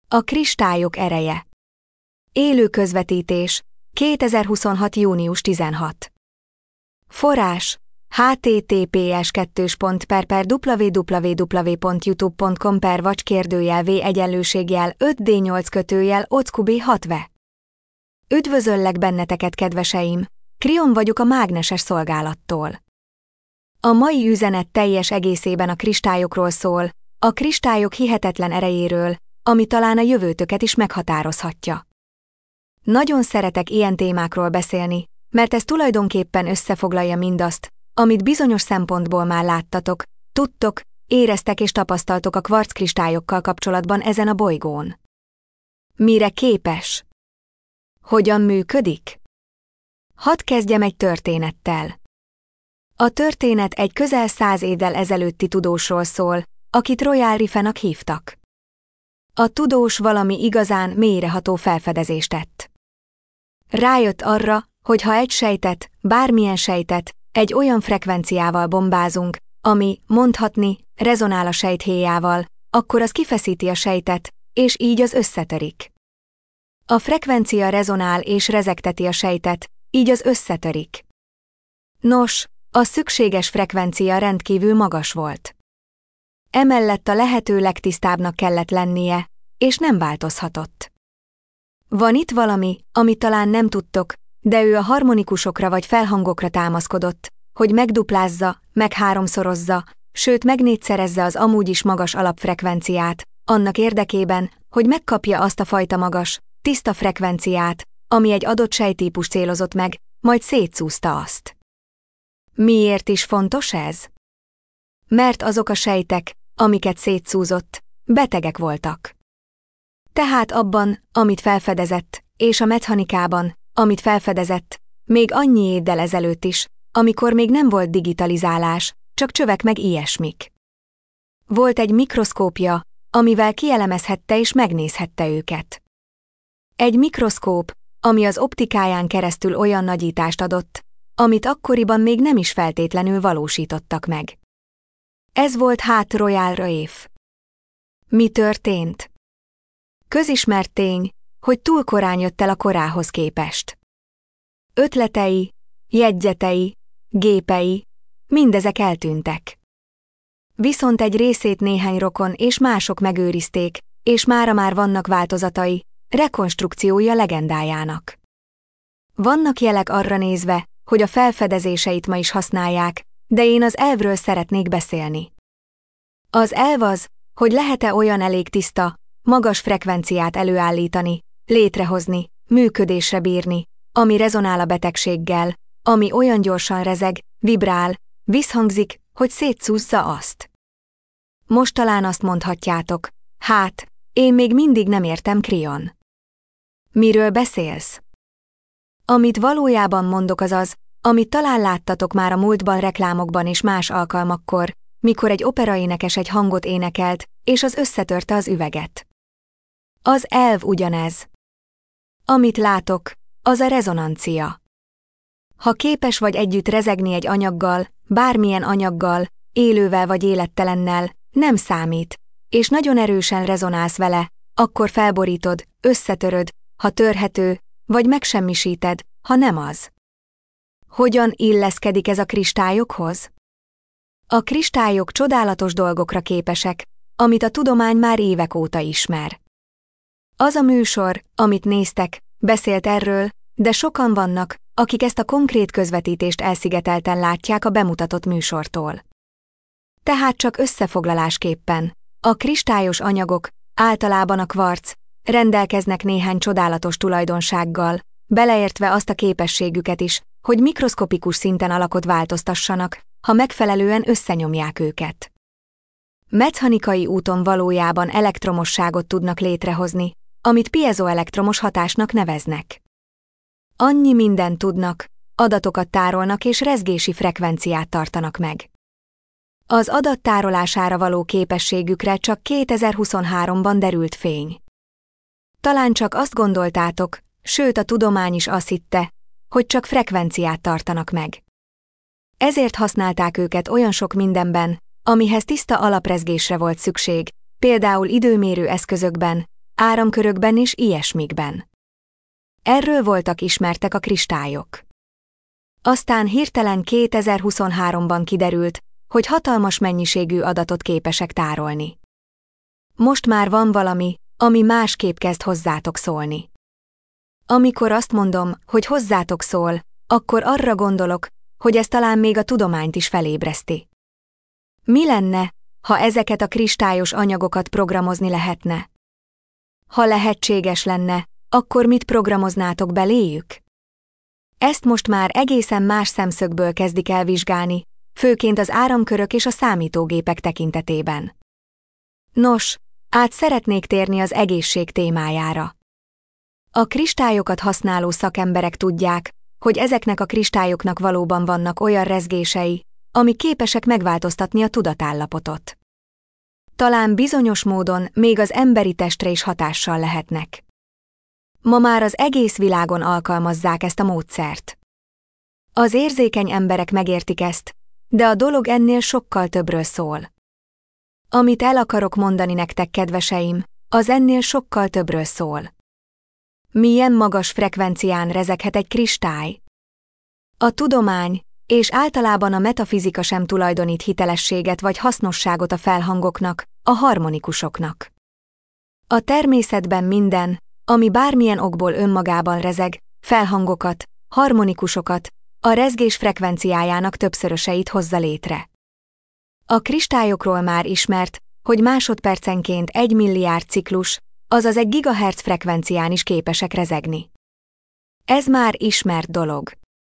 A kristályok ereje. Élő közvetítés, 2026. június 16. Forrás: https://www.youtube.com/v/v/v 5D8 ockub 6 ve. Üdvözöllek benneteket, kedveseim! Krion vagyok a mágneses szolgálattól. A mai üzenet teljes egészében a kristályokról szól, a kristályok hihetetlen erejéről, ami talán a jövőtöket is meghatározhatja. Nagyon szeretek ilyen témákról beszélni, mert ez tulajdonképpen összefoglalja mindazt, amit bizonyos szempontból már láttatok, tudtok, éreztek és tapasztaltok a kvarckristályokkal kapcsolatban ezen a bolygón. Mire képes? Hogyan működik? Hadd kezdjem egy történettel. A történet egy közel 100 évvel ezelőtti tudósról szól, akit Royal Riffenak hívtak. A tudós valami igazán mélyreható felfedezést tett. Rájött arra, hogy ha egy sejtet, bármilyen sejtet, egy olyan frekvenciával bombázunk, ami, mondhatni, rezonál a sejthéjával, akkor az kifeszíti a sejtet, és így az összetörik. A frekvencia rezonál és rezegteti a sejtet, így az összetörik. Nos, a szükséges frekvencia rendkívül magas volt. Emellett a lehető legtisztábbnak kellett lennie, és nem változhatott. Van itt valami, amit talán nem tudtok, de ő a harmonikusokra vagy felhangokra támaszkodott, hogy megduplázza, megháromszorozza, sőt megnégyszerezze az amúgy is magas alapfrekvenciát, annak érdekében, hogy megkapja azt a fajta magas, tiszta frekvenciát, ami egy adott sejttípus célozott meg, majd szétszúzta azt. Miért is fontos ez? Mert azok a sejtek, amiket szétszúzott, betegek voltak. Tehát abban, amit felfedezett, és a mechanikában, amit felfedezett, még annyi évvel ezelőtt is, amikor még nem volt digitalizálás, csak csövek meg ilyesmik. Volt egy mikroszkópja, amivel kielemezhette és megnézhette őket. Egy mikroszkóp, ami az optikáján keresztül olyan nagyítást adott, amit akkoriban még nem is feltétlenül valósítottak meg. Ez volt Royal Riff. Mi történt? Közismert tény, hogy túl korán jött el a korához képest. Ötletei, jegyzetei, gépei, mindezek eltűntek. Viszont egy részét néhány rokon és mások megőrizték, és mára már vannak változatai, rekonstrukciója legendájának. Vannak jelek arra nézve, hogy a felfedezéseit ma is használják, de én az elvről szeretnék beszélni. Az elv az, hogy lehet-e olyan elég tiszta, magas frekvenciát előállítani, létrehozni, működésre bírni, ami rezonál a betegséggel, ami olyan gyorsan rezeg, vibrál, visszhangzik, hogy szétszúzza azt. Most talán azt mondhatjátok, én még mindig nem értem, Krion. Miről beszélsz? Amit valójában mondok az az, amit talán láttatok már a múltban reklámokban és más alkalmakkor, mikor egy operaénekes egy hangot énekelt, és az összetörte az üveget. Az elv ugyanez. Amit látok, az a rezonancia. Ha képes vagy együtt rezegni egy anyaggal, bármilyen anyaggal, élővel vagy élettelennel, nem számít, és nagyon erősen rezonálsz vele, akkor felborítod, összetöröd, ha törhető, vagy megsemmisíted, ha nem az. Hogyan illeszkedik ez a kristályokhoz? A kristályok csodálatos dolgokra képesek, amit a tudomány már évek óta ismer. Az a műsor, amit néztek, beszélt erről, de sokan vannak, akik ezt a konkrét közvetítést elszigetelten látják a bemutatott műsortól. Tehát csak összefoglalásképpen, a kristályos anyagok, általában a kvarc, rendelkeznek néhány csodálatos tulajdonsággal, beleértve azt a képességüket is, hogy mikroszkopikus szinten alakot változtassanak, ha megfelelően összenyomják őket. Mechanikai úton valójában elektromosságot tudnak létrehozni, amit piezoelektromos hatásnak neveznek. Annyi mindent tudnak, adatokat tárolnak és rezgési frekvenciát tartanak meg. Az adat tárolására való képességükre csak 2023-ban derült fény. Talán csak azt gondoltátok, sőt a tudomány is azt hitte, hogy csak frekvenciát tartanak meg. Ezért használták őket olyan sok mindenben, amihez tiszta alaprezgésre volt szükség, például időmérő eszközökben, áramkörökben és ilyesmikben. Erről voltak ismertek a kristályok. Aztán hirtelen 2023-ban kiderült, hogy hatalmas mennyiségű adatot képesek tárolni. Most már van valami, ami másképp kezd hozzátok szólni. Amikor azt mondom, hogy hozzátok szól, akkor arra gondolok, hogy ez talán még a tudományt is felébreszti. Mi lenne, ha ezeket a kristályos anyagokat programozni lehetne? Ha lehetséges lenne, akkor mit programoznátok beléjük? Ezt most már egészen más szemszögből kezdik el vizsgálni, főként az áramkörök és a számítógépek tekintetében. Nos, át szeretnék térni az egészség témájára. A kristályokat használó szakemberek tudják, hogy ezeknek a kristályoknak valóban vannak olyan rezgései, amik képesek megváltoztatni a tudatállapotot. Talán bizonyos módon még az emberi testre is hatással lehetnek. Ma már az egész világon alkalmazzák ezt a módszert. Az érzékeny emberek megértik ezt, de a dolog ennél sokkal többről szól. Amit el akarok mondani nektek, kedveseim, az ennél sokkal többről szól. Milyen magas frekvencián rezeghet egy kristály? A tudomány, és általában a metafizika sem tulajdonít hitelességet vagy hasznosságot a felhangoknak, a harmonikusoknak. A természetben minden, ami bármilyen okból önmagában rezeg, felhangokat, harmonikusokat, a rezgés frekvenciájának többszöröseit hozza létre. A kristályokról már ismert, hogy másodpercenként 1 milliárd ciklus, azaz 1 gigahertz frekvencián is képesek rezegni. Ez már ismert dolog.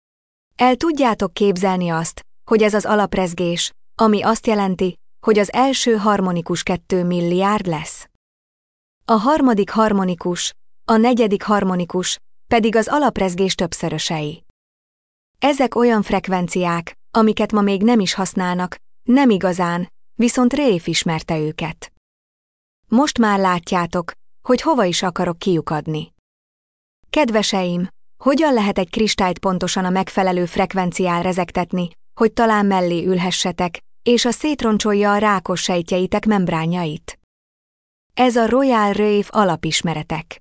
El tudjátok képzelni azt, hogy ez az alaprezgés, ami azt jelenti, hogy az első harmonikus 2 milliárd lesz. A harmadik harmonikus, a negyedik harmonikus, pedig az alaprezgés többszörösei. Ezek olyan frekvenciák, amiket ma még nem is használnak, nem igazán, viszont Réf ismerte őket. Most már látjátok, hogy hova is akarok kiukadni. Kedveseim, hogyan lehet egy kristályt pontosan a megfelelő frekvencián rezegtetni, hogy talán mellé ülhessetek, és a szétroncsolja a rákos sejtjeitek membránjait? Ez a Royal Réf alapismeretek.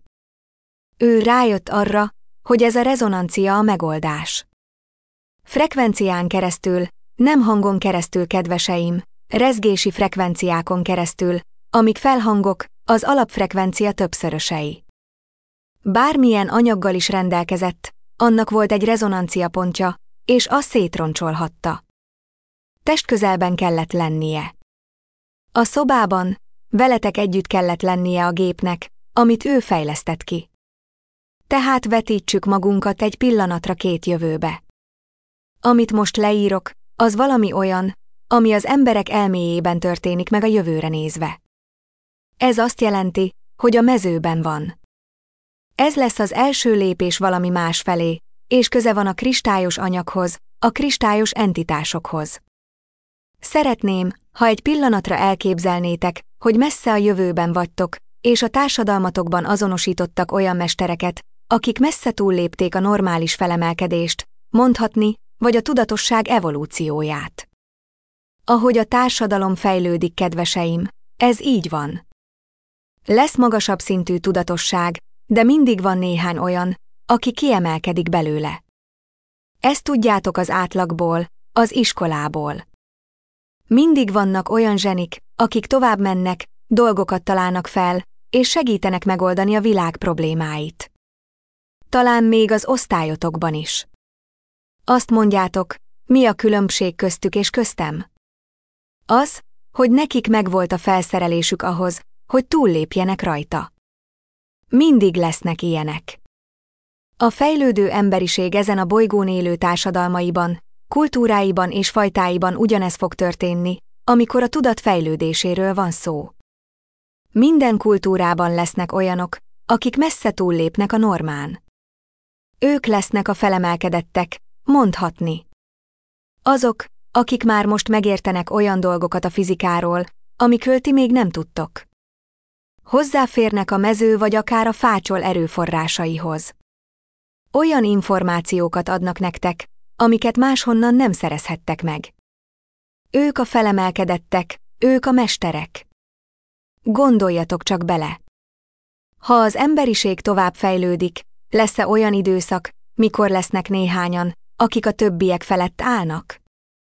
Ő rájött arra, hogy ez a rezonancia a megoldás. Frekvencián keresztül, nem hangon keresztül, kedveseim, rezgési frekvenciákon keresztül, amik felhangok, az alapfrekvencia többszörösei. Bármilyen anyaggal is rendelkezett, annak volt egy rezonanciapontja, és azt szétroncsolhatta. Testközelben kellett lennie. A szobában, veletek együtt kellett lennie a gépnek, amit ő fejlesztett ki. Tehát vetítsük magunkat egy pillanatra két jövőbe. Amit most leírok, az valami olyan, ami az emberek elméjében történik meg a jövőre nézve. Ez azt jelenti, hogy a mezőben van. Ez lesz az első lépés valami más felé, és köze van a kristályos anyaghoz, a kristályos entitásokhoz. Szeretném, ha egy pillanatra elképzelnétek, hogy messze a jövőben vagytok, és a társadalmatokban azonosítottak olyan mestereket, akik messze túllépték a normális felemelkedést, mondhatni, vagy a tudatosság evolúcióját. Ahogy a társadalom fejlődik, kedveseim, ez így van. Lesz magasabb szintű tudatosság, de mindig van néhány olyan, aki kiemelkedik belőle. Ezt tudjátok az átlagból, az iskolából. Mindig vannak olyan zsenik, akik tovább mennek, dolgokat találnak fel, és segítenek megoldani a világ problémáit. Talán még az osztályotokban is. Azt mondjátok, mi a különbség köztük és köztem? Az, hogy nekik megvolt a felszerelésük ahhoz, hogy túllépjenek rajta. Mindig lesznek ilyenek. A fejlődő emberiség ezen a bolygón élő társadalmaiban, kultúráiban és fajtáiban ugyanez fog történni, amikor a tudat fejlődéséről van szó. Minden kultúrában lesznek olyanok, akik messze túllépnek a normán. Ők lesznek a felemelkedettek, mondhatni. Azok, akik már most megértenek olyan dolgokat a fizikáról, amikről ti még nem tudtok. Hozzáférnek a mező vagy akár a fácsol erőforrásaihoz. Olyan információkat adnak nektek, amiket máshonnan nem szerezhettek meg. Ők a felemelkedettek, ők a mesterek. Gondoljatok csak bele. Ha az emberiség tovább fejlődik, lesz-e olyan időszak, mikor lesznek néhányan, akik a többiek felett állnak?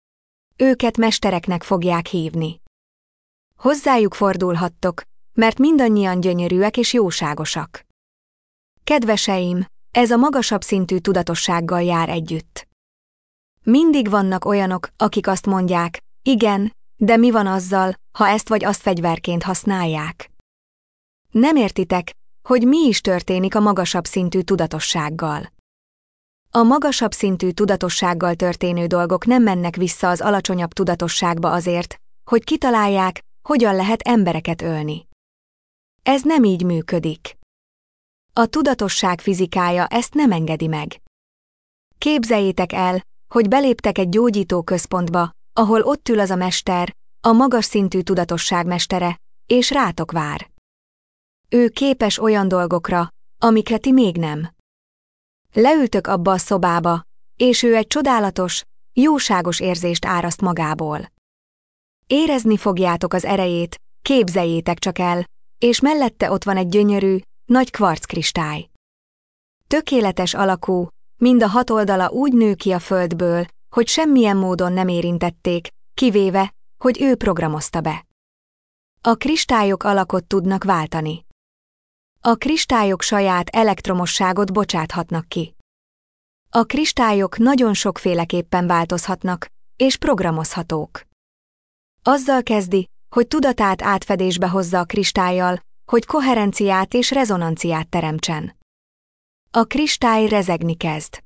Őket mestereknek fogják hívni. Hozzájuk fordulhattok, mert mindannyian gyönyörűek és jóságosak. Kedveseim, ez a magasabb szintű tudatossággal jár együtt. Mindig vannak olyanok, akik azt mondják, igen, de mi van azzal, ha ezt vagy azt fegyverként használják? Nem értitek, hogy mi is történik a magasabb szintű tudatossággal. A magasabb szintű tudatossággal történő dolgok nem mennek vissza az alacsonyabb tudatosságba azért, hogy kitalálják, hogyan lehet embereket ölni. Ez nem így működik. A tudatosság fizikája ezt nem engedi meg. Képzeljétek el, hogy beléptek egy gyógyító központba, ahol ott ül az a mester, a magas szintű tudatosság mestere, és rátok vár. Ő képes olyan dolgokra, amikre ti még nem. Leültök abba a szobába, és ő egy csodálatos, jóságos érzést áraszt magából. Érezni fogjátok az erejét, képzeljétek csak el, és mellette ott van egy gyönyörű, nagy kvarckristály. Tökéletes alakú, mind a 6 oldala úgy nő ki a földből, hogy semmilyen módon nem érintették, kivéve, hogy ő programozta be. A kristályok alakot tudnak váltani. A kristályok saját elektromosságot bocsáthatnak ki. A kristályok nagyon sokféleképpen változhatnak, és programozhatók. Azzal kezdi, hogy tudatát átfedésbe hozza a kristállyal, hogy koherenciát és rezonanciát teremtsen. A kristály rezegni kezd.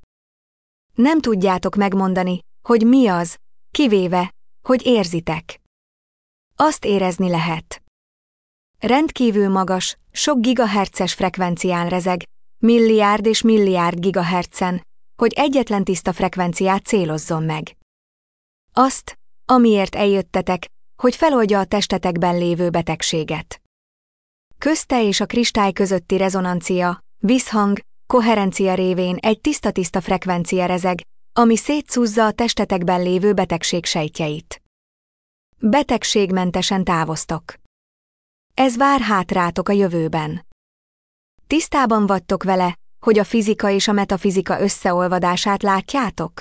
Nem tudjátok megmondani, hogy mi az, kivéve, hogy érzitek. Azt érezni lehet. Rendkívül magas, sok gigahertzes frekvencián rezeg, milliárd és milliárd gigahertzen, hogy egyetlen tiszta frekvenciát célozzon meg. Azt, amiért eljöttetek, hogy feloldja a testetekben lévő betegséget. Közte és a kristály közötti rezonancia, visszhang, koherencia révén egy tiszta-tiszta frekvencia rezeg, ami szétszúzza a testetekben lévő betegség sejtjeit. Betegségmentesen távoztok. Ez vár hát rátok a jövőben. Tisztában vagytok vele, hogy a fizika és a metafizika összeolvadását látjátok?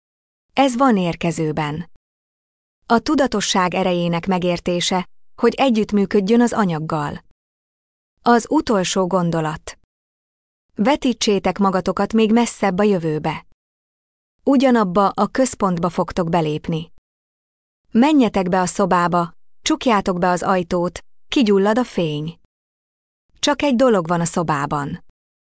Ez van érkezőben. A tudatosság erejének megértése, hogy együttműködjön az anyaggal. Az utolsó gondolat. Vetítsétek magatokat még messzebb a jövőbe. Ugyanabba a központba fogtok belépni. Menjetek be a szobába, csukjátok be az ajtót, kigyullad a fény. Csak egy dolog van a szobában.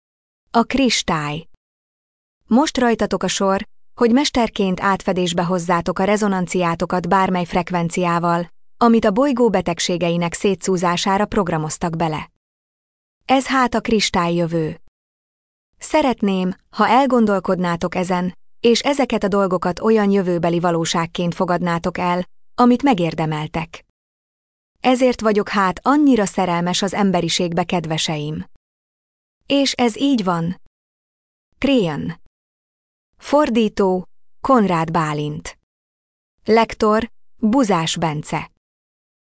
A kristály. Most rajtatok a sor, hogy mesterként átfedésbe hozzátok a rezonanciátokat bármely frekvenciával, amit a bolygó betegségeinek szétszúzására programoztak bele. Ez hát a kristályjövő. Szeretném, ha elgondolkodnátok ezen, és ezeket a dolgokat olyan jövőbeli valóságként fogadnátok el, amit megérdemeltek. Ezért vagyok hát annyira szerelmes az emberiségbe, kedveseim. És ez így van. Krian. Fordító, Konrád Bálint. Lektor, Buzás Bence.